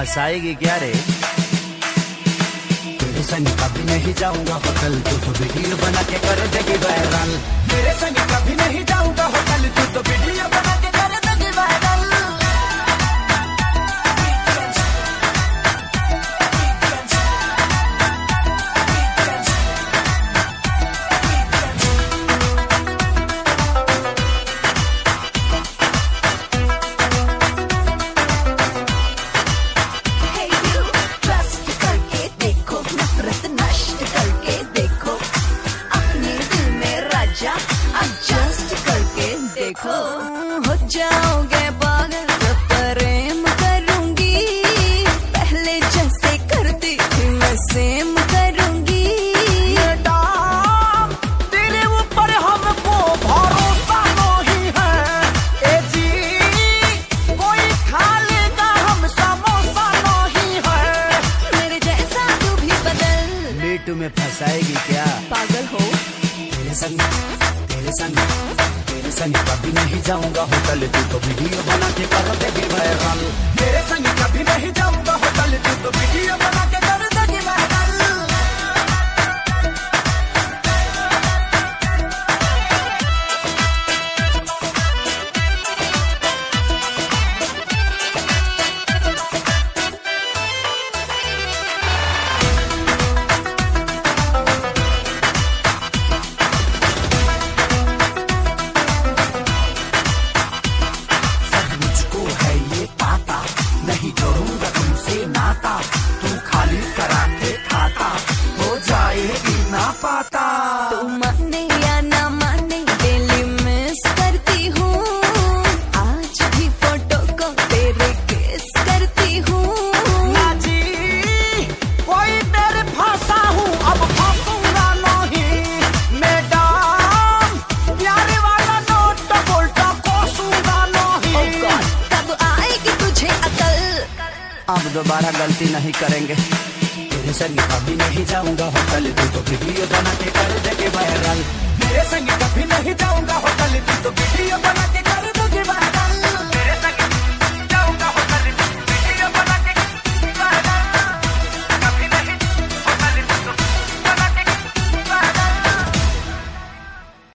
फंसाएगी क्या रे? तेरे संग कभी नहीं जाऊंगा होटल, तू तो वीडियो बना के कर देगी वायरल। तेरे संग कभी नहीं जाऊंगा होटल, तू तो वीडियो बना के कर देगी वायरल। एडजस्ट करके देखो, हो जाओगे पागल तो प्रेम करूंगी, पहले जैसे करती थी मैं सेम करूंगी। मैडम तेरे ऊपर हमको भरोसा नहीं है, ए जी कोई खा लेगा हम समोसा नहीं है। मेरे जैसा तू भी बदल, मीटू में फंसाएगी क्या? पागल हो। तेरे संग कभी नहीं जाऊंगा होटल, तू तो वीडियो बना के कर देगी वायरल। तेरे संग कभी नहीं जाऊंगा होटल, तू तो वीडियो बना के कर देगी वायरल। नहीं जोड़ूंगा तुमसे नाता, तू खाली करा के खाता हो जाएगी ना पाता। तू माने या ना माने डेली मिस करती हूँ, आज भी फोटो को तेरे किस करती हूँ। ना जी कोई तेरे फंसा हूँ, अब फंसूंगा नहीं। मैडम प्यारे वाला नोट बोलता कोसूंगा नहीं। Oh God, कब आएगी तुझे अकल? अब दोबारा गलती नहीं करेंगे। तेरे संग कभी नहीं जाऊंगा होटल, तू तो वीडियो बना के कर देगी वायरल। तेरे संग कभी नहीं जाऊंगा होटल, तू तो वीडियो बना के कर